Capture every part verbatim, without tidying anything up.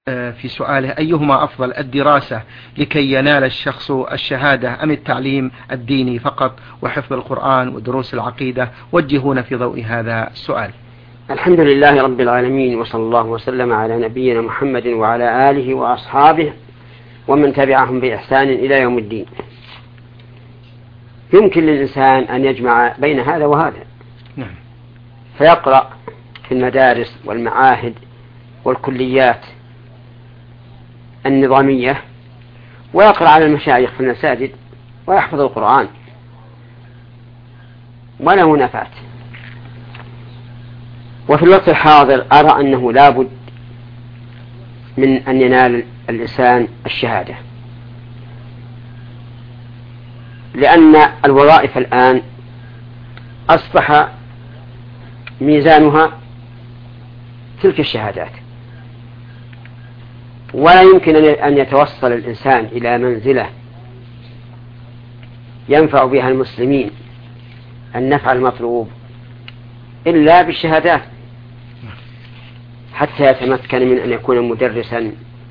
في سؤاله: أيهما أفضل، الدراسة لكي ينال الشخص الشهادة أم التعليم الديني فقط وحفظ القرآن ودروس العقيدة؟ وجهونا في ضوء هذا السؤال. الحمد لله رب العالمين، وصلى الله وسلم على نبينا محمد وعلى آله وأصحابه ومن تبعهم بإحسان إلى يوم الدين. يمكن للإنسان أن يجمع بين هذا وهذا، نعم. فيقرأ في المدارس والمعاهد والكليات النظامية، ويقرأ على المشايخ في المساجد ويحفظ القرآن وله نفعت. وفي الوقت الحاضر أرى أنه لا بد من أن ينال الإنسان الشهادة، لأن الوظائف الآن أصبح ميزانها تلك الشهادات، ولا يمكن أن يتوصل الإنسان إلى منزلة ينفع بها المسلمين النفع المطلوب إلا بالشهادات، حتى يتمكن من أن يكون مدرسا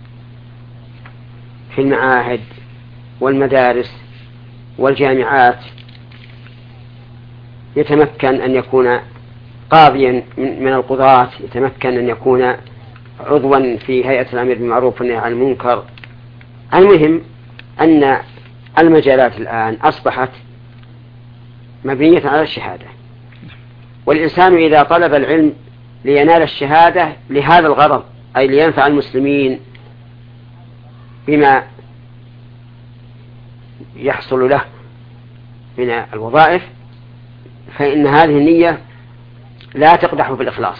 في المعاهد والمدارس والجامعات، يتمكن أن يكون قاضيا من القضاة، يتمكن أن يكون عضوا في هيئة الأمر بالمعروف والنهي عن المنكر. المهم أن المجالات الآن أصبحت مبنية على الشهادة، والإنسان إذا طلب العلم لينال الشهادة لهذا الغرض، أي لينفع المسلمين بما يحصل له من الوظائف، فإن هذه النية لا تقدح في الإخلاص،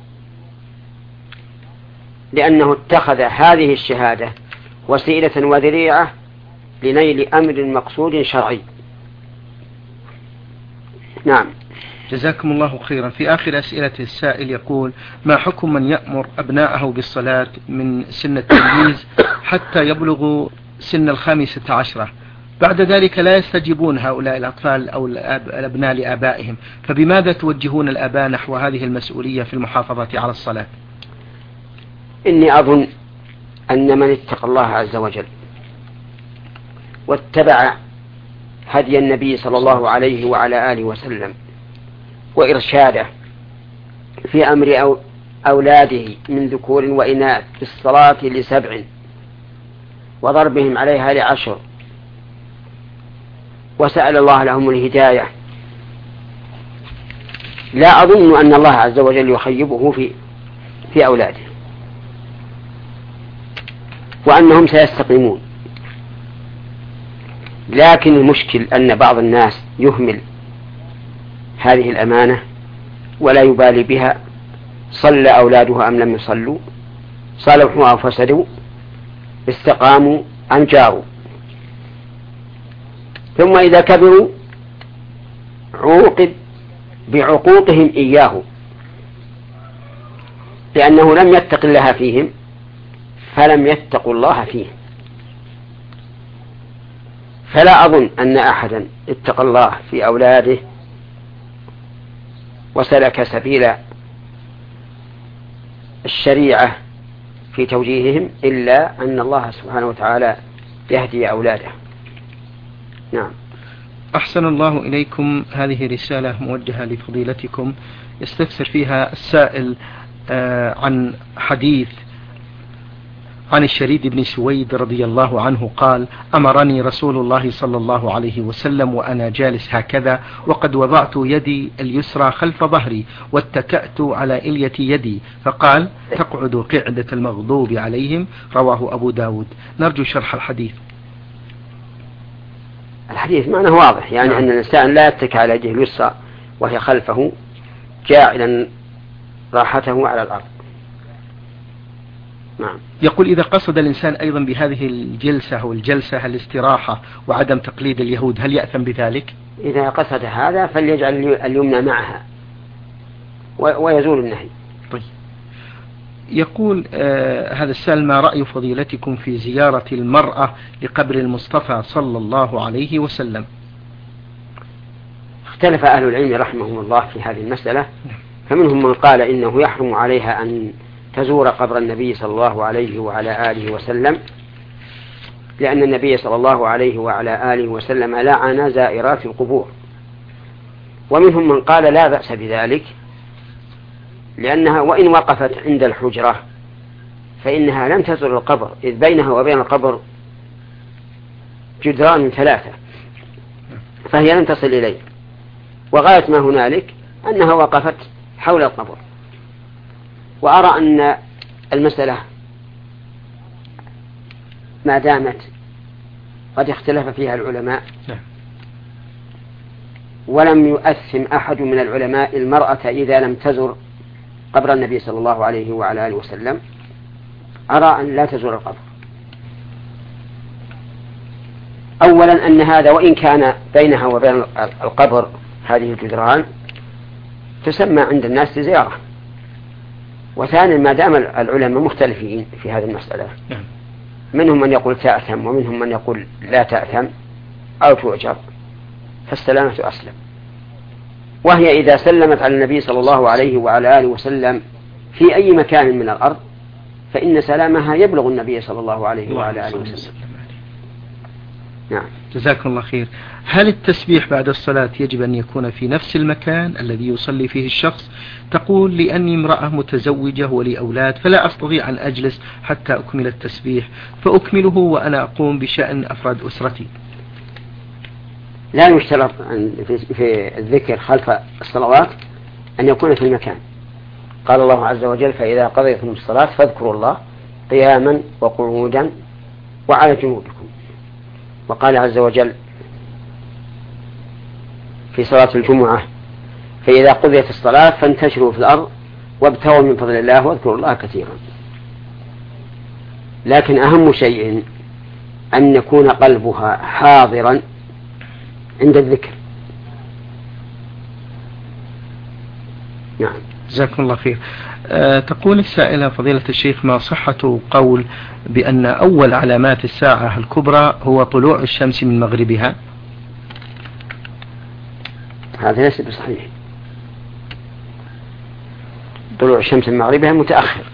لأنه اتخذ هذه الشهادة وسيلة وذريعة لنيل أمر مقصود شرعي. نعم. جزاكم الله خيرا. في آخر أسئلة السائل يقول: ما حكم من يأمر أبناءه بالصلاة من سن التمييز حتى يبلغوا سن الخامسة عشرة، بعد ذلك لا يستجيبون هؤلاء الأطفال أو الأبناء لآبائهم، فبماذا توجهون الآباء نحو هذه المسؤولية في المحافظة على الصلاة؟ إني أظن أن من اتقى الله عز وجل واتبع هدي النبي صلى الله عليه وعلى آله وسلم وإرشاده في أمر أو أولاده من ذكور وإناث في الصلاة لسبع وضربهم عليها لعشر، وسأل الله لهم الهداية، لا أظن أن الله عز وجل يخيبه في في أولاده، وأنهم سيستقيمون. لكن المشكل أن بعض الناس يهمل هذه الأمانة ولا يبالي بها، صلى أولاده أم لم يصلوا، صلحوا أو فسدوا، استقاموا أم جاروا، ثم إذا كبروا عوقب بعقوقهم إياه، لأنه لم يتق الله فيهم فلم يتقوا الله فيه. فلا أظن أن أحدا اتقى الله في أولاده وسلك سبيل الشريعة في توجيههم إلا أن الله سبحانه وتعالى يهدي أولاده. نعم. أحسن الله إليكم. هذه رسالة موجهة لفضيلتكم يستفسر فيها السائل عن حديث عن الشريد بن سويد رضي الله عنه قال: أمرني رسول الله صلى الله عليه وسلم وأنا جالس هكذا وقد وضعت يدي اليسرى خلف ظهري واتكأت على إلية يدي، فقال: تقعد قعدة المغضوب عليهم. رواه أبو داود. نرجو شرح الحديث. الحديث معناه واضح، يعني نعم. أن الإنسان لا يتكئ على يده اليسرى وهي خلفه جاعلا راحته على الأرض. نعم. يقول: إذا قصد الإنسان أيضا بهذه الجلسة أو الجلسة الاستراحة وعدم تقليد اليهود، هل يأثم بذلك؟ إذا قصد هذا فليجعل اليمنى معها ويزول النهي. طيب. يقول آه هذا السائل: ما رأي فضيلتكم في زيارة المرأة لقبر المصطفى صلى الله عليه وسلم؟ اختلف أهل العلم رحمهم الله في هذه المسألة، فمنهم من قال إنه يحرم عليها أن تزور قبر النبي صلى الله عليه وعلى آله وسلم، لأن النبي صلى الله عليه وعلى آله وسلم لعن زائرات القبور. ومنهم من قال لا بأس بذلك، لأنها وإن وقفت عند الحجرة فإنها لم تزور القبر، إذ بينها وبين القبر جدران ثلاثة، فهي لم تصل إليه، وغاية ما هنالك أنها وقفت حول القبر. وأرى أن المسألة ما دامت قد اختلف فيها العلماء ولم يؤثم أحد من العلماء المرأة إذا لم تزر قبر النبي صلى الله عليه وعلى آله وسلم، أرى أن لا تزور القبر. أولا أن هذا وإن كان بينها وبين القبر هذه الجدران تسمى عند الناس زيارة. وثانيا ما دام العلماء مختلفين في هذه المسألة، منهم من يقول تأثم ومنهم من يقول لا تأثم أو تؤجر، فالسلامة أسلم. وهي إذا سلمت على النبي صلى الله عليه وعلى آله وسلم في أي مكان من الأرض فإن سلامها يبلغ النبي صلى الله عليه وعلى آله وسلم. نعم. جزاكم الله خير. هل التسبيح بعد الصلاة يجب أن يكون في نفس المكان الذي يصلي فيه الشخص؟ تقول لأني امرأة متزوجة ولي أولاد فلا أستطيع أن أجلس حتى أكمل التسبيح، فأكمله وأنا أقوم بشأن أفراد أسرتي. لا يشترط في الذكر خلف الصلوات أن يكون في المكان. قال الله عز وجل: فإذا قضيتم الصلاة فاذكروا الله قياما وقعودا وعلى جنوبكم. وقال عز وجل في صلاة الجمعة: فإذا قضيت الصلاة فانتشروا في الأرض وابتغوا من فضل الله واذكروا الله كثيرا. لكن أهم شيء أن يكون قلبها حاضرا عند الذكر. نعم. جزاكم الله خير. أه تقول السائلة: فضيلة الشيخ، ما صحة قول بأن أول علامات الساعة الكبرى هو طلوع الشمس من مغربها؟ هذا ليس بصحيح. طلوع الشمس من مغربها متأخر،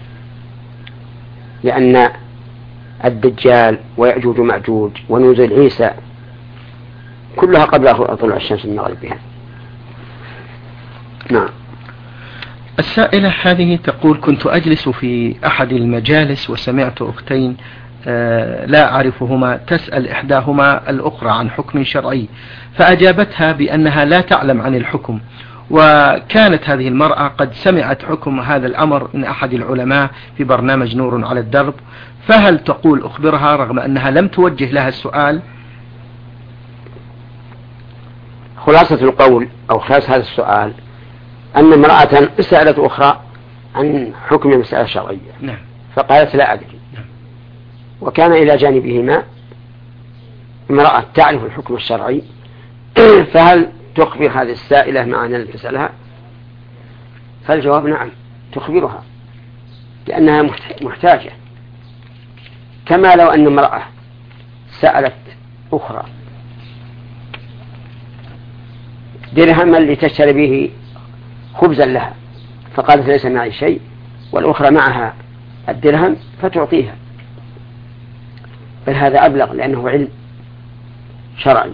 لأن الدجال ويأجوج ومأجوج ونزول عيسى كلها قبل طلوع الشمس من مغربها. نعم. السائلة هذه تقول: كنت أجلس في أحد المجالس وسمعت أختين آه لا أعرفهما تسأل إحداهما الأخرى عن حكم شرعي، فأجابتها بأنها لا تعلم عن الحكم، وكانت هذه المرأة قد سمعت حكم هذا الأمر من أحد العلماء في برنامج نور على الدرب، فهل تقول أخبرها رغم أنها لم توجه لها السؤال؟ خلاصة القول أو خلاصة هذا السؤال أن امرأة سألت أخرى عن حكم مسألة شرعية. نعم. فقالت لا أدري. نعم. وكان إلى جانبهما امرأة تعرف الحكم الشرعي، فهل تخبر هذه السائلة مع أن تسألها؟ فالجواب نعم، تخبرها، لأنها محتاجة. كما لو أن امرأة سألت أخرى درهما لتشتري به خبزا لها، فقالت ليس معي شيء، والأخرى معها الدرهم فتعطيها، بل هذا أبلغ لأنه علم شرعي.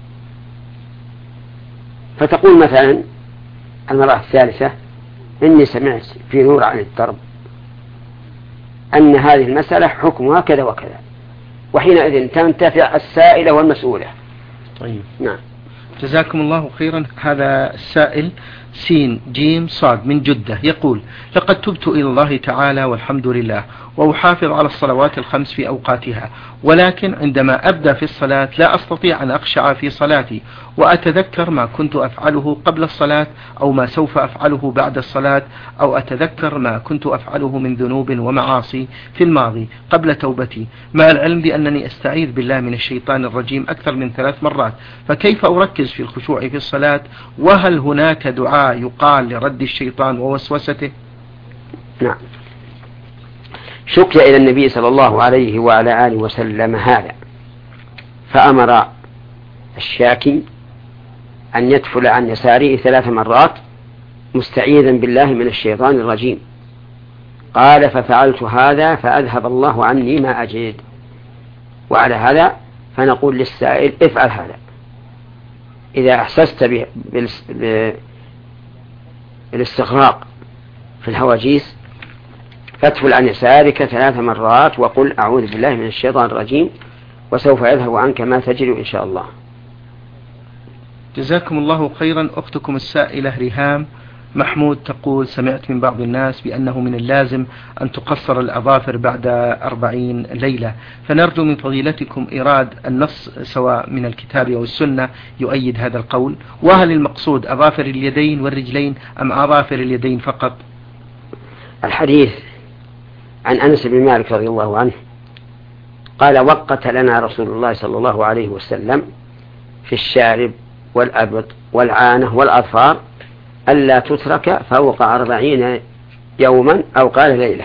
فتقول مثلا المرأة الثالثة: إني سمعت في نور عن الدرب أن هذه المسألة حكمها كذا وكذا، وحينئذ تنتفع السائلة والمسؤولة. طيب. نعم. جزاكم الله خيرا. هذا السائل سين جيم صاد من جدة يقول: لقد تبت إلى الله تعالى والحمد لله، وأحافظ على الصلوات الخمس في أوقاتها، ولكن عندما أبدأ في الصلاة لا أستطيع أن أخشع في صلاتي، وأتذكر ما كنت أفعله قبل الصلاة أو ما سوف أفعله بعد الصلاة، أو أتذكر ما كنت أفعله من ذنوب ومعاصي في الماضي قبل توبتي، مع العلم بأنني أستعيذ بالله من الشيطان الرجيم أكثر من ثلاث مرات، فكيف أركز في الخشوع في الصلاة؟ وهل هناك دعاء يقال لرد الشيطان ووسوسته؟ نعم. شكي إلى النبي صلى الله عليه وعلى آله وسلم هذا، فأمر الشاكي أن يدفل عن يساره ثلاث مرات مستعيذا بالله من الشيطان الرجيم، قال ففعلت هذا فأذهب الله عني ما أجد. وعلى هذا فنقول للسائل افعل هذا إذا أحسست بالاستغراق في الهواجيس، فاتفل عن يسارك ثلاث مرات وقل أعوذ بالله من الشيطان الرجيم، وسوف يذهب عنك ما تجد إن شاء الله. جزاكم الله خيرا. أختكم السائلة ريهام محمود تقول: سمعت من بعض الناس بأنه من اللازم أن تقصر الأظافر بعد أربعين ليلة، فنرجو من فضيلتكم إيراد النص سواء من الكتاب أو السنة يؤيد هذا القول، وهل المقصود أظافر اليدين والرجلين أم أظافر اليدين فقط؟ الحديث عن أنس بن مالك رضي الله عنه قال: وقت لنا رسول الله صلى الله عليه وسلم في الشارب والأبط والعانة والأظفار ألا تترك فوق أربعين يوما أو قال ليلة.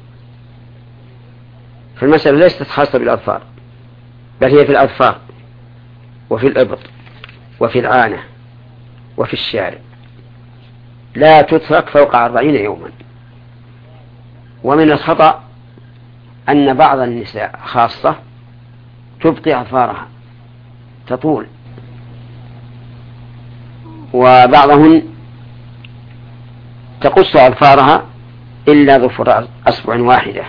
فالمسألة ليست خاصة بالأظفار، بل هي في الأظفار وفي الأبط وفي العانة وفي الشارب، لا تترك فوق أربعين يوما. ومن الخطأ أن بعض النساء خاصة تبقي أظفارها تطول، وبعضهن تقص أظفارها إلا ظفر أصبع واحدة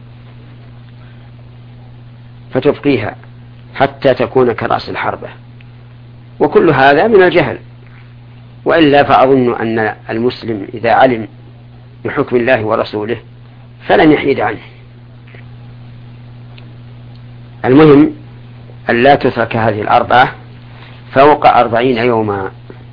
فتبقيها حتى تكون كرأس الحربة، وكل هذا من الجهل. وإلا فأظن أن المسلم إذا علم بحكم الله ورسوله فلن يحيد عنه. المهم أن لا تترك هذه الأربعة فوق أربعين يوما.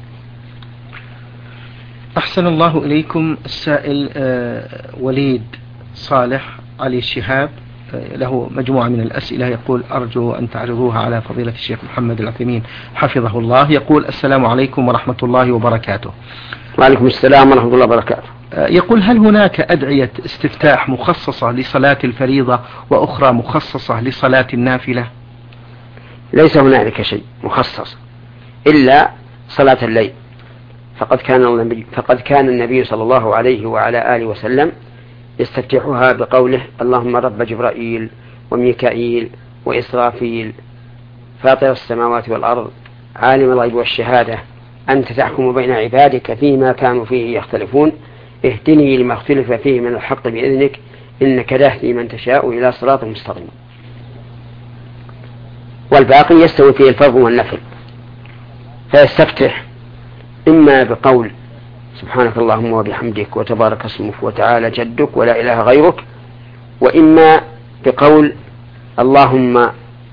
أحسن الله إليكم. السائل وليد صالح علي الشهاب له مجموعة من الأسئلة، يقول: أرجو أن تعرضوها على فضيلة الشيخ محمد العثيمين حفظه الله. يقول: السلام عليكم ورحمة الله وبركاته. وعليكم السلام ورحمة الله وبركاته. يقول: هل هناك أدعية استفتاح مخصصة لصلاة الفريضة وأخرى مخصصة لصلاة النافلة؟ ليس هنالك شيء مخصص إلا صلاة الليل، فقد كان النبي, فقد كان النبي صلى الله عليه وعلى آله وسلم يستفتحها بقوله: اللهم رب جبرائيل وميكائيل وإسرافيل فاطر السماوات والأرض عالم الغيب والشهادة أنت تحكم بين عبادك فيما كانوا فيه يختلفون اهدني لما اختلف فيه من الحق بإذنك إنك تهدي من تشاء إلى صراط مستقيم. والباقي يستوي فيه الفرض والنفل، فيستفتح إما بقول سبحانك اللهم وبحمدك وتبارك اسمك وتعالى جدك ولا إله غيرك، وإما بقول اللهم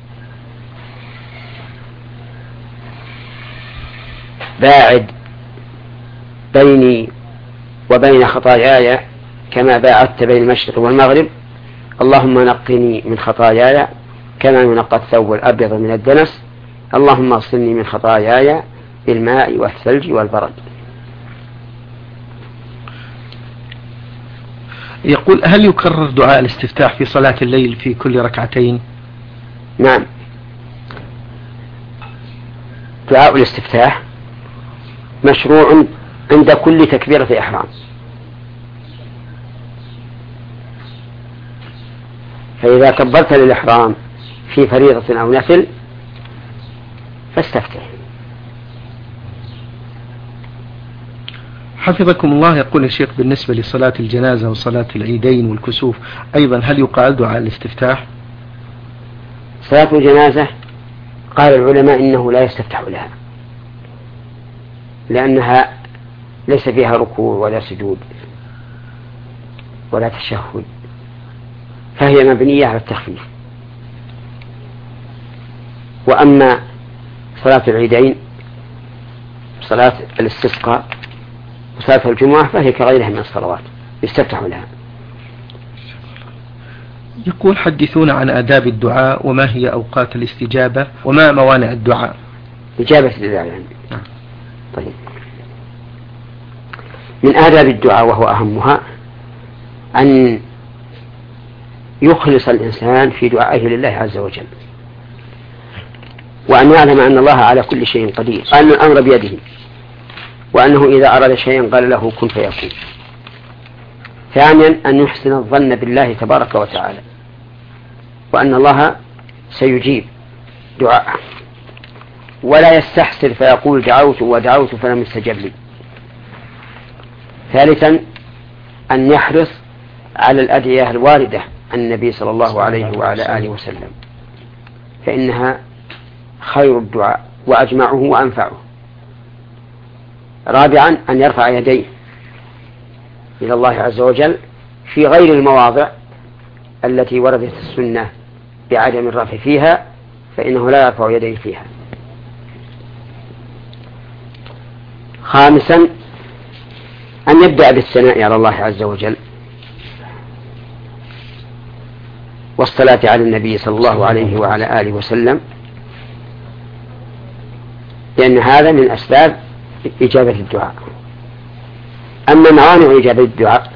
باعد بيني وبين خطاياي كما باعدت بين المشرق والمغرب، اللهم نقني من خطاياي كما ينقى الثوب الأبيض من الدنس، اللهم اغسلني من خطاياي بالماء والثلج والبرد. يقول: هل يكرر دعاء الاستفتاح في صلاة الليل في كل ركعتين؟ نعم، دعاء الاستفتاح مشروع عند كل تكبيرة إحرام، فإذا كبرت للإحرام في فريضة أو نفل فاستفتح. حفظكم الله. يقول الشيخ: بالنسبة لصلاة الجنازة وصلاة العيدين والكسوف أيضا هل يقال دعاء الاستفتاح؟ صلاة الجنازة قال العلماء إنه لا يستفتح لها، لأنها ليس فيها ركوع ولا سجود ولا تشهد، فهي مبنية على التخفيف. وأما صلاة العيدين صلاة الاستسقاء وصلاة الجمعة فهي كغيرها من الصلوات يستفتح لها. يقول: حدثونا عن آداب الدعاء وما هي أوقات الاستجابة وما موانع الدعاء. إجابة الدعاء يعني. طيب، من آداب الدعاء وهو أهمها أن يخلص الإنسان في دعائه لله عز وجل، وأن يعلم أن الله على كل شيء قدير، أن الأمر بيده، وأنه إذا أراد شيئا قال له كن فيكون. ثانيا أن يحسن الظن بالله تبارك وتعالى وأن الله سيجيب دعاءه، ولا يستحسر فيقول دعوت ودعوت فلم يستجب لي. ثالثا أن يحرص على الأدعية الواردة عن النبي صلى الله عليه وعلى آله وسلم، فإنها خير الدعاء وأجمعه وأنفعه. رابعا أن يرفع يديه إلى الله عز وجل في غير المواضع التي وردت السنة بعدم الرفع فيها، فإنه لا يرفع يديه فيها. خامسا أن يبدأ بالثناء على الله عز وجل والصلاة على النبي صلى الله عليه وعلى آله وسلم، لأن هذا من أسباب إجابة الدعاء. أما موانع إجابة الدعاء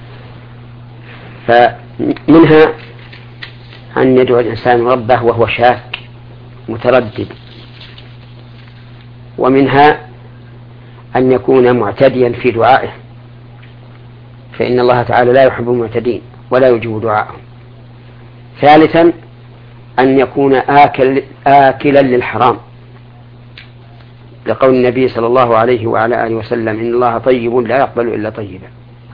فمنها أن يدعو الإنسان ربه وهو شاك متردد، ومنها أن يكون معتديا في دعائه، فإن الله تعالى لا يحب المعتدين ولا يجيب دعاءهم. ثالثا أن يكون آكل آكلا للحرام، لقول النبي صلى الله عليه وعلى آله وسلم إن الله طيب لا يقبل إلا طيبا.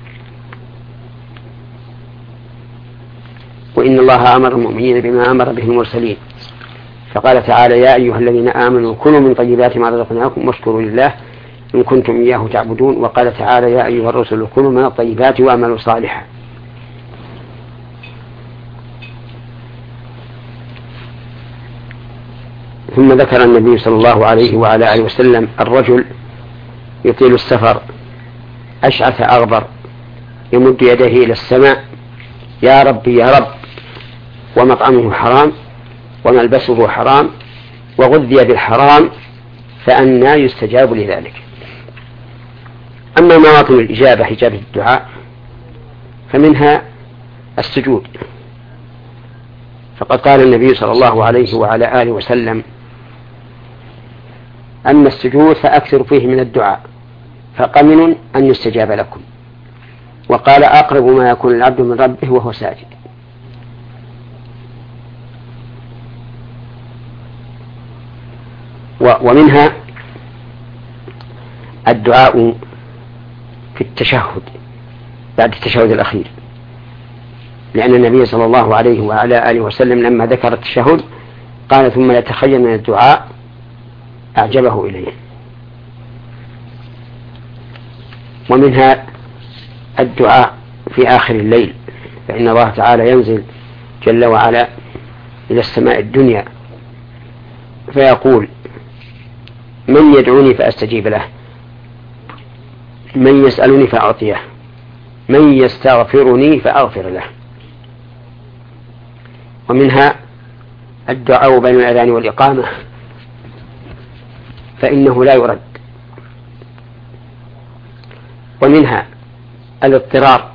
وإن الله أمر المؤمنين بما أمر به المرسلين، فقال تعالى يا أيها الذين آمنوا كلوا من طيبات ما رزقناكم واشكروا لله إن كنتم إياه تعبدون. وقال تعالى يا أيها الرسل كلوا من الطيبات واعملوا صالحا. ثم ذكر النبي صلى الله عليه وعلى آله وسلم الرجل يطيل السفر أشعث أغبر يمد يديه إلى السماء يا ربي يا رب، ومطعمه حرام وملبسه حرام وغذي بالحرام، فأنى يستجاب لذلك. أما مواطن الإجابة إجابة الدعاء فمنها السجود، فقد قال النبي صلى الله عليه وعلى آله وسلم أما السجود فأكثر فيه من الدعاء فقمن أن يستجاب لكم. وقال أقرب ما يكون العبد من ربه وهو ساجد. ومنها الدعاء في التشهد بعد التشهد الأخير، لأن النبي صلى الله عليه وعلى آله وسلم لما ذكر التشهد قال ثم يتخيل من الدعاء أعجبه إليه. ومنها الدعاء في آخر الليل، فإن الله تعالى ينزل جل وعلا إلى السماء الدنيا فيقول من يدعوني فأستجيب له، من يسألني فأعطيه، من يستغفرني فأغفر له. ومنها الدعاء بين الأذان والإقامة فإنه لا يرد. ومنها الاضطرار،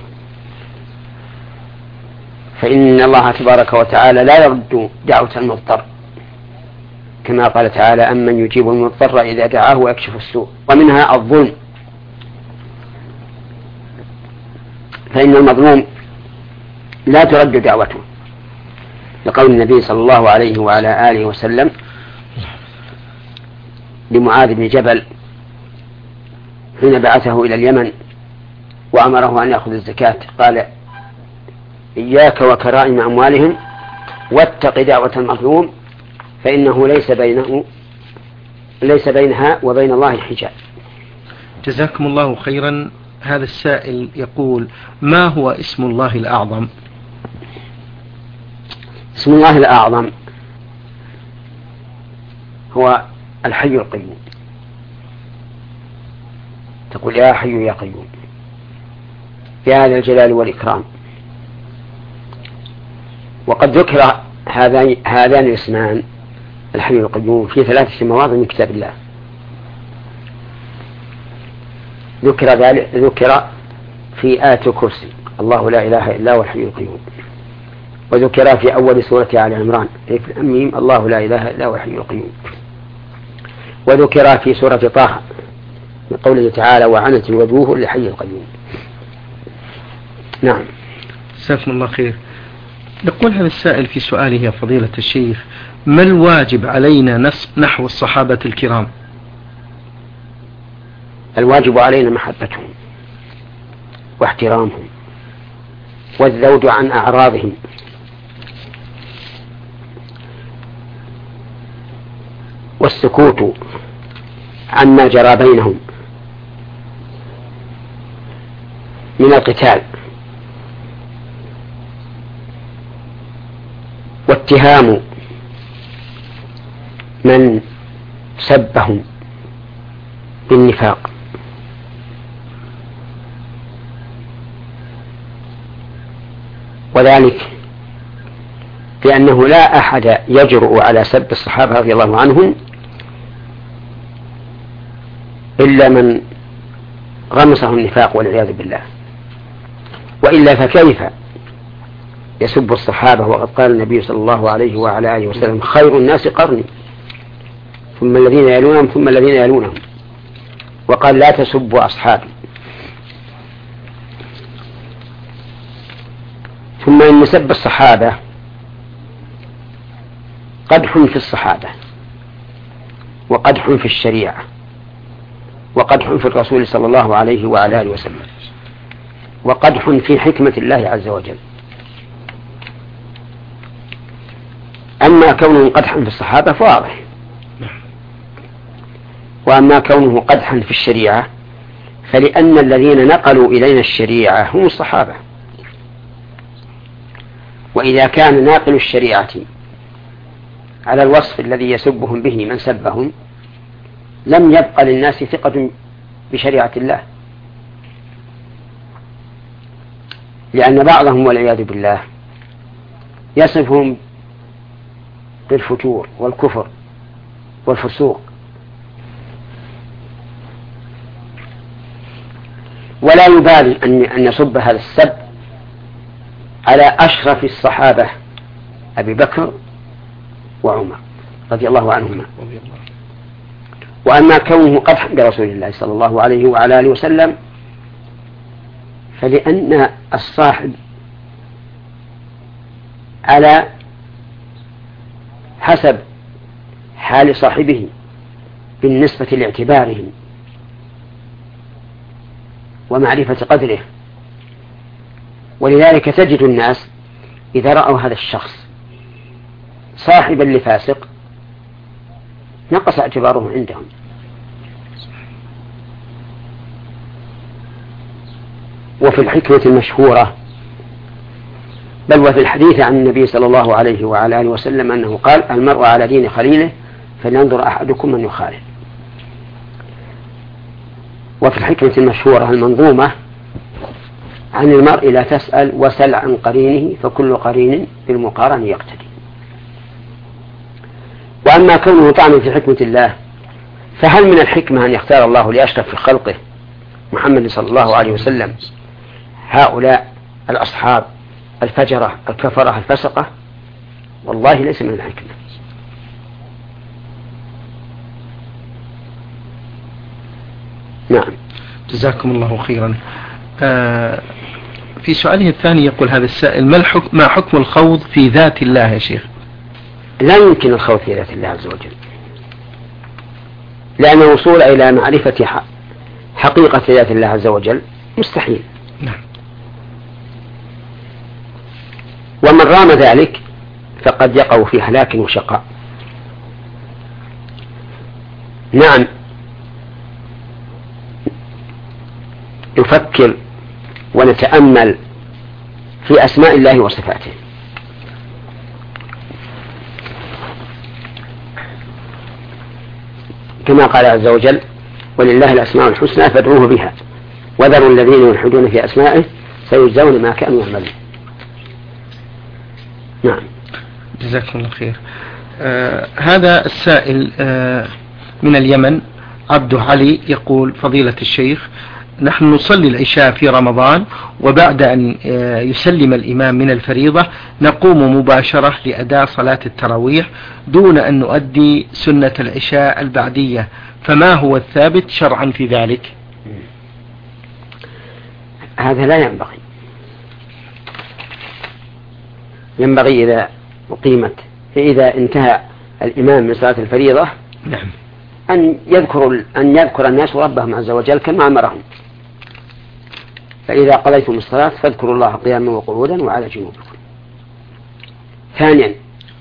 فإن الله تبارك وتعالى لا يرد دعوة المضطر، كما قال تعالى أمن يجيب المضطر إذا دعاه ويكشف السوء. ومنها الظلم، فإن المظلوم لا ترد دعوته، لقول النبي صلى الله عليه وعلى آله وسلم لمعاذ بن جبل حين بعثه إلى اليمن وأمره أن يأخذ الزكاة قال إياك وكرائم أموالهم واتق دعوة المظلوم فإنه ليس بينه ليس بينها وبين الله حجاب. جزاكم الله خيرا. هذا السائل يقول ما هو اسم الله الأعظم؟ اسم الله الأعظم هو الحي القيوم، تقول يا حي يا قيوم يا ذا الجلال والإكرام. وقد ذكر هذان هذان الاسمان الحي القيوم في ثلاثة مواضع من كتاب الله. ذكر ذلك ذكر في آية الكرسي الله لا إله إلا هو الحي القيوم، وذكر في أول سورة آل عمران الميم الله لا إله إلا هو الحي القيوم، وذكر في سورة طه من قوله تعالى وعنت الوجوه للحي القيوم. نعم. جزاكم الله خير. يقول هذا السائل في سؤاله يا فضيلة الشيخ: ما الواجب علينا نحو الصحابة الكرام؟ الواجب علينا محبتهم واحترامهم والذود عن أعراضهم والسكوت عما جرى بينهم من القتال واتهام من سبهم بالنفاق، وذلك لأنه لا أحد يجرؤ على سب الصحابة رضي الله عنهم إلا من غمسه النفاق والعياذ بالله، وإلا فكيف يسب الصحابة وقد قال النبي صلى الله عليه وعلى آله وسلم: خير الناس قرني ثم الذين يلونهم ثم الذين يلونهم، وقال: لا تسبوا أصحابي. ثم إن سب الصحابة قدح في الصحابة وقدح في الشريعة وقدح في الرسول صلى الله عليه وعلى آله وسلم وقدح في حكمة الله عز وجل. أما كونه قدحا في الصحابة فواضح، وأما كونه قدحا في الشريعة فلأن الذين نقلوا إلينا الشريعة هم الصحابة، وإذا كان ناقل الشريعة على الوصف الذي يسبهم به من سبهم لم يبقى للناس ثقة بشريعة الله، لأن بعضهم والعياذ بالله يصفهم بالفجور والكفر والفسوق، ولا يبالي أن يصب هذا السب على أشرف الصحابة أبي بكر وعمر رضي الله عنهما. وأما كونه قدحا برسول الله صلى الله عليه وعلى آله وسلم فلأن الصاحب على حسب حال صاحبه بالنسبة لاعتباره ومعرفة قدره، ولذلك تجد الناس إذا رأوا هذا الشخص صاحبا لفاسق نقص اعتباره عندهم. وفي الحكمة المشهورة بل وفي الحديث عن النبي صلى الله عليه وعلى آله وسلم أنه قال: المرء على دين خليله فلينظر أحدكم من يخالف. وفي الحكمة المشهورة المنظومة عن المرء لا تسأل وسل عن قرينه فكل قرين بالمقارن يقتدي. وأما كونه طعنا في حكمة الله فهل من الحكمة أن يختار الله لأشرف في خلقه محمد صلى الله عليه وسلم هؤلاء الأصحاب الفجرة الكفرة الفسقة؟ والله ليس من الحكمة. نعم. جزاكم الله خيرا. آه في سؤاله الثاني يقول هذا السائل: ما الحكم ما حكم الخوض في ذات الله يا شيخ؟ لا يمكن الخوض في ذات الله عز وجل، لأن الوصول إلى معرفة حقيقة ذات الله عز وجل مستحيل. نعم. ومن رام ذلك فقد يقع في هلاك وشقاء. نعم، نفكر ونتأمل في أسماء الله وصفاته، كما قال عز وجل: ولله الأسماء الحسنى فادعوه بها وذروا الذين يلحدون في أسمائه سيجزون ما كانوا يعملون. نعم. جزاكم الله خير. آه هذا السائل آه من اليمن عبد علي يقول: فضيلة الشيخ، نحن نصلي العشاء في رمضان وبعد أن يسلم الإمام من الفريضة نقوم مباشرة لأداء صلاة التراويح دون أن نؤدي سنة العشاء البعدية، فما هو الثابت شرعا في ذلك؟ هذا لا ينبغي، ينبغي إذا أقيمت إذا انتهى الإمام من صلاة الفريضة نعم. أن يذكر أن يذكر الناس ربهم عز وجل كما أمرهم. فإذا قضيتم الصلاة فاذكروا الله قياما وقعودا وعلى جنوبكم. ثانيا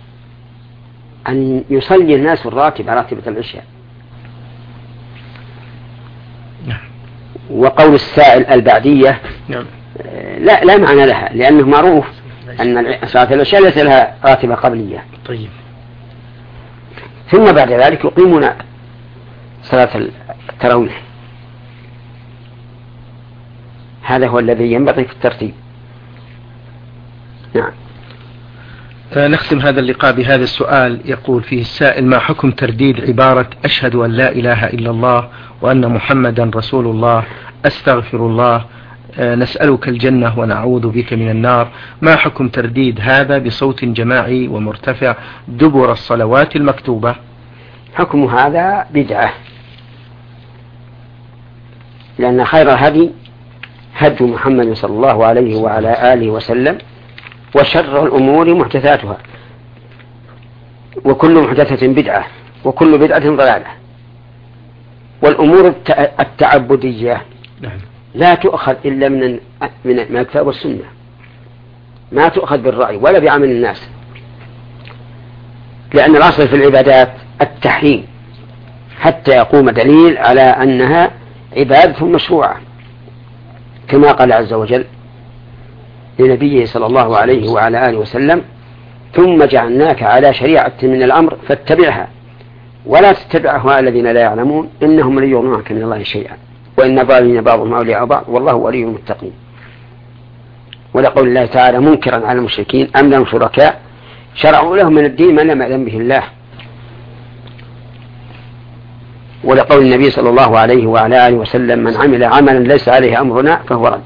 أن يصلي الناس الراتبة راتبة العشاء. وقول السائل البعدية لا لا معنى لها، لأنه معروف أن صلاة العشاء ليس لها راتبة قبلية. طيب. ثم بعد ذلك يقيمون صلاة التراويح. هذا هو الذي ينبغي في الترتيب. نعم. نختم هذا اللقاء بهذا السؤال، يقول فيه السائل: ما حكم ترديد عبارة أشهد أن لا إله إلا الله وأن محمدا رسول الله أستغفر الله نسألك الجنة ونعوذ بك من النار؟ ما حكم ترديد هذا بصوت جماعي ومرتفع دبر الصلوات المكتوبة؟ حكم هذا بدعة، لأن خير الهدي هدي محمد صلى الله عليه وعلى آله وسلم، وشر الأمور محدثاتها، وكل محدثة بدعة، وكل بدعة ضلالة. والأمور التعبدية لا تؤخذ إلا من من الكتاب والسنة، ما تؤخذ بالرأي ولا بعمل الناس، لأن الأصل في العبادات التحريم حتى يقوم دليل على أنها عبادة مشروعة، كما قال عز وجل لنبيه صلى الله عليه وعلى آله وسلم: ثم جعلناك على شريعة من الأمر فاتبعها ولا تتبع أهواء الذين لا يعلمون إنهم لن يغنوك من الله شيئا وإن الظالمين بعضهم أولياء بعض والله ولي المتقين. ولقول الله تعالى منكرا على المشركين: أم لهم شركاء شرعوا لهم من الدين ما لم يأذن به الله. ولقول النبي صلى الله عليه وعلى آله وسلم: من عمل عملا ليس عليه أمرنا فهو رد.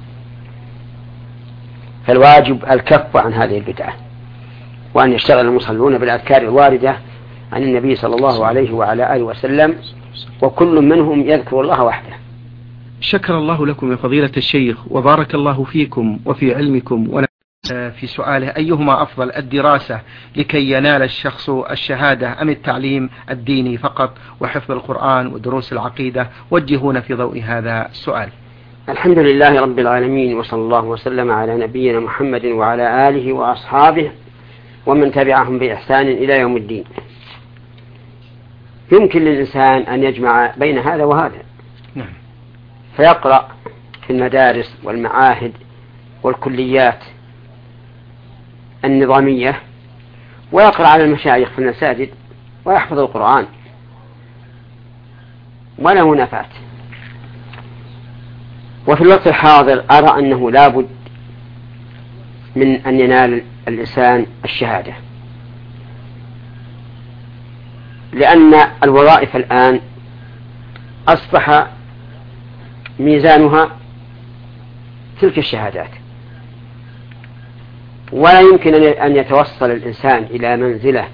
فالواجب الكف عن هذه البدعة، وأن يشتغل المصلون بالأذكار الواردة عن النبي صلى الله عليه وعلى آله وسلم، وكل منهم يذكر الله وحده. شكر الله لكم يا فضيلة الشيخ، وبارك الله فيكم وفي علمكم. في سؤاله: أيهما أفضل، الدراسة لكي ينال الشخص الشهادة أم التعليم الديني فقط وحفظ القرآن ودروس العقيدة؟ وجهونا في ضوء هذا السؤال. الحمد لله رب العالمين، وصلى الله وسلم على نبينا محمد وعلى آله وأصحابه ومن تبعهم بإحسان إلى يوم الدين. يمكن للإنسان أن يجمع بين هذا وهذا، نعم. فيقرأ في المدارس والمعاهد والكليات النظامية، ويقرأ على المشايخ في المساجد ويحفظ القرآن ولا منافات. وفي الوقت الحاضر أرى أنه لابد من أن ينال الإنسان الشهادة، لأن الوظائف الآن أصبح ميزانها تلك الشهادات، ولا يمكن أن يتوصل الإنسان إلى منزلة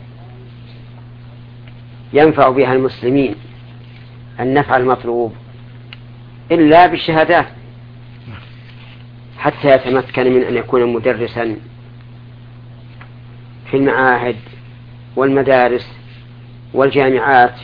ينفع بها المسلمين النفع المطلوب إلا بالشهادات، حتى يتمكن من أن يكون مدرسا في المعاهد والمدارس والجامعات،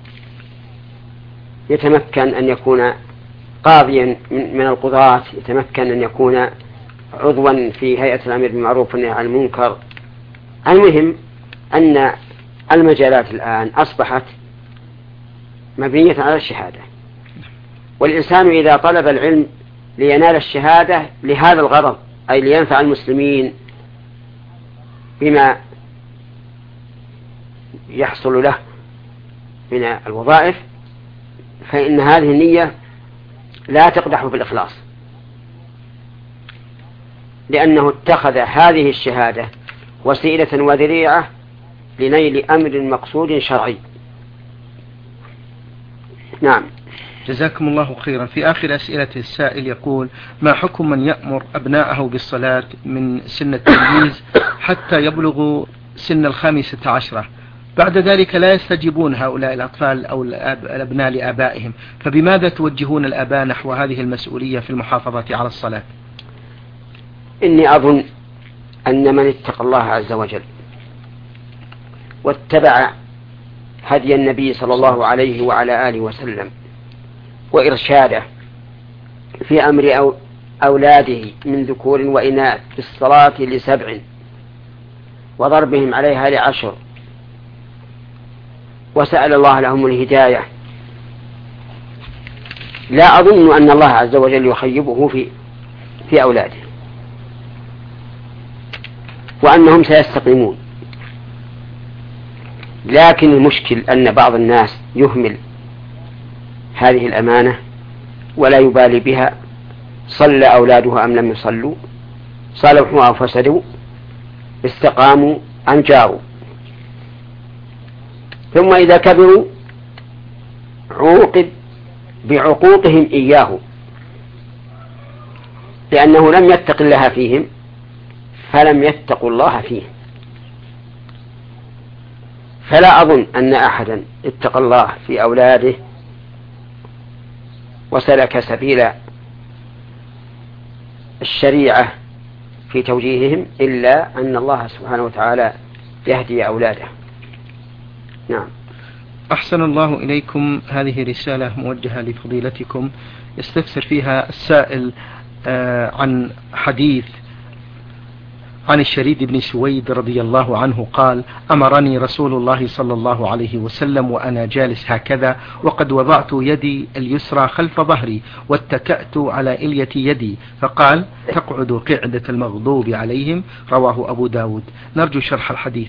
يتمكن أن يكون قاضيا من القضاة، يتمكن أن يكون عضوا في هيئة الأمر بالمعروف والنهي عن المنكر. المهم أن المجالات الآن أصبحت مبنية على الشهادة، والإنسان إذا طلب العلم لينال الشهادة لهذا الغرض، أي لينفع المسلمين بما يحصل له من الوظائف، فإن هذه النية لا تقدح في الإخلاص، لأنه اتخذ هذه الشهادة وسيلة وذريعة لنيل أمر مقصود شرعي. نعم. جزاكم الله خيرا. في آخر أسئلة السائل يقول: ما حكم من يأمر أبناءه بالصلاة من سن التمييز حتى يبلغوا سن الخامسة عشرة، بعد ذلك لا يستجيبون هؤلاء الأطفال أو الأبناء لآبائهم، فبماذا توجهون الآباء نحو هذه المسؤولية في المحافظة على الصلاة؟ إني أظن أن من اتقى الله عز وجل واتبع هدي النبي صلى الله عليه وعلى آله وسلم وإرشاده في أمر أو أولاده من ذكور وإناث في الصلاة لسبع وضربهم عليها لعشر وسأل الله لهم الهداية، لا أظن أن الله عز وجل يخيبه في في أولاده، وأنهم سيستقيمون. لكن المشكل أن بعض الناس يهمل هذه الأمانة ولا يبالي بها، صلى أولاده أم لم يصلوا، صلحوا أو فسدوا، استقاموا أم جاروا، ثم إذا كبروا عوقب بعقوقهم إياه لأنه لم يتق الله فيهم فلم يتقوا الله فيه. فلا أظن أن أحدا اتقى الله في أولاده وسلك سبيل الشريعة في توجيههم إلا أن الله سبحانه وتعالى يهدي أولاده. نعم. أحسن الله إليكم. هذه رسالة موجهة لفضيلتكم يستفسر فيها السائل عن حديث عن الشريد بن سويد رضي الله عنه قال: أمرني رسول الله صلى الله عليه وسلم وأنا جالس هكذا وقد وضعت يدي اليسرى خلف ظهري واتكأت على إلية يدي، فقال: تقعد قعدة المغضوب عليهم. رواه أبو داود. نرجو شرح الحديث.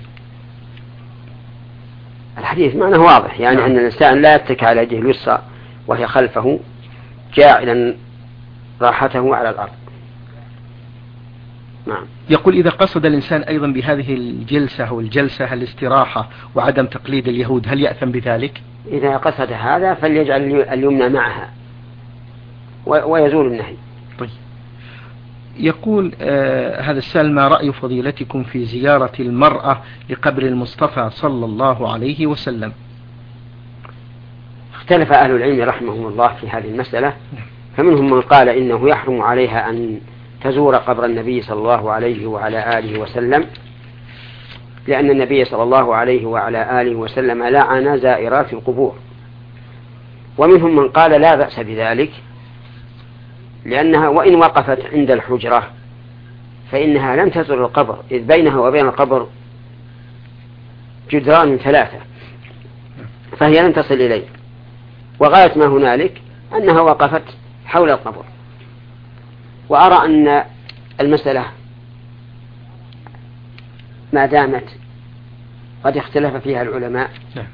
الحديث معناه واضح، يعني نعم. أن الإنسان لا يتكئ على يده اليسرى وهي خلفه جاعلا راحته على الأرض. نعم. يقول: إذا قصد الإنسان أيضا بهذه الجلسة أو الجلسة الاستراحة وعدم تقليد اليهود هل يأثم بذلك؟ إذا قصد هذا فليجعل اليمنى معها ويزول النهي. طيب. يقول آه هذا السائل: ما رأي فضيلتكم في زيارة المرأة لقبر المصطفى صلى الله عليه وسلم؟ اختلف أهل العلم رحمهم الله في هذه المسألة، فمنهم من قال إنه يحرم عليها أن تزور قبر النبي صلى الله عليه وعلى آله وسلم، لأن النبي صلى الله عليه وعلى آله وسلم لعن زائرات القبور. ومنهم من قال لا بأس بذلك، لأنها وإن وقفت عند الحجرة فإنها لم تزور القبر، إذ بينها وبين القبر جدران ثلاثة، فهي لم تصل إليه، وغاية ما هنالك أنها وقفت حول القبر. وأرى أن المسألة ما دامت قد اختلف فيها العلماء